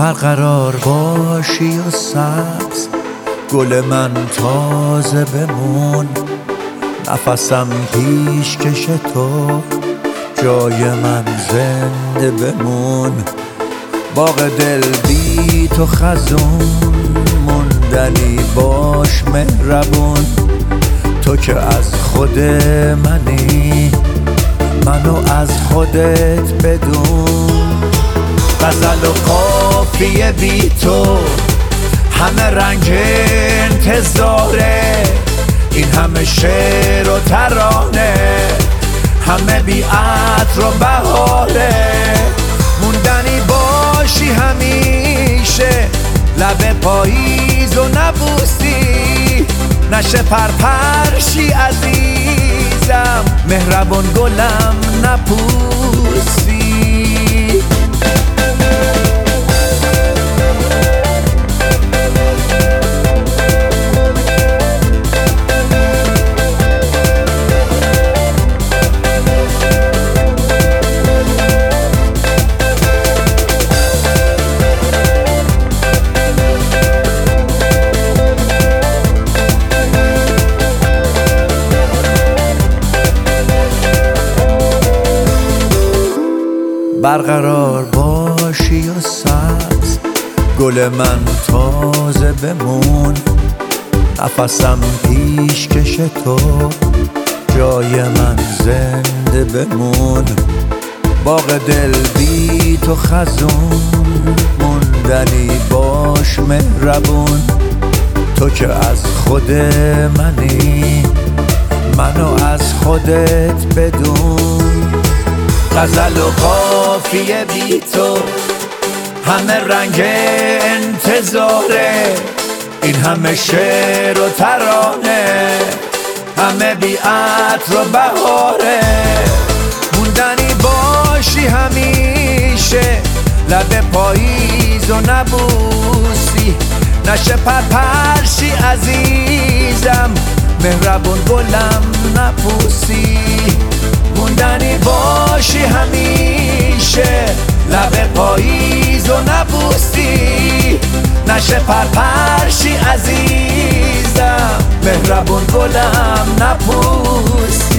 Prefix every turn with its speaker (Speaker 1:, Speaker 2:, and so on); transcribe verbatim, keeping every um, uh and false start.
Speaker 1: برقرار باشی و سبز، گل من تازه بمون، نفسم پیش کش تو، جای من زنده بمون. باغ دل بی تو خزون، موندنی باش مهربون، تو که از خود منی، منو از خودت بدون. غزل و قافیه بی تو، همه رنگ انتظاره، این همه شعر و ترانه، همه بی عطر و بهاره. موندنی باشی همیشه، لب پاییز و نبوسی، نشه پرپرشی عزیزم، مهربون گلم نپوسی. برقرار باشی و سبز، گل من تازه بمون، نفسم پیش کش تو، جای من زنده بمون. باغ دل بی تو خزون، موندنی باش مهربون، تو که از خود منی، منو از خودت بدون. غزل و قافیه بی تو، همه رنگ انتظاره، این همه شعر و ترانه، همه بی عطر و بهاره. موندنی باشی همیشه، لب پاییز و نبوسی، نشه پرپرشی عزیزم، مهربون گلم نپوسی. موندنی باشی همیشه، لب پاییز و نبوسی، نشه پرپرشی عزیزم، مهربون گلم نپوسی.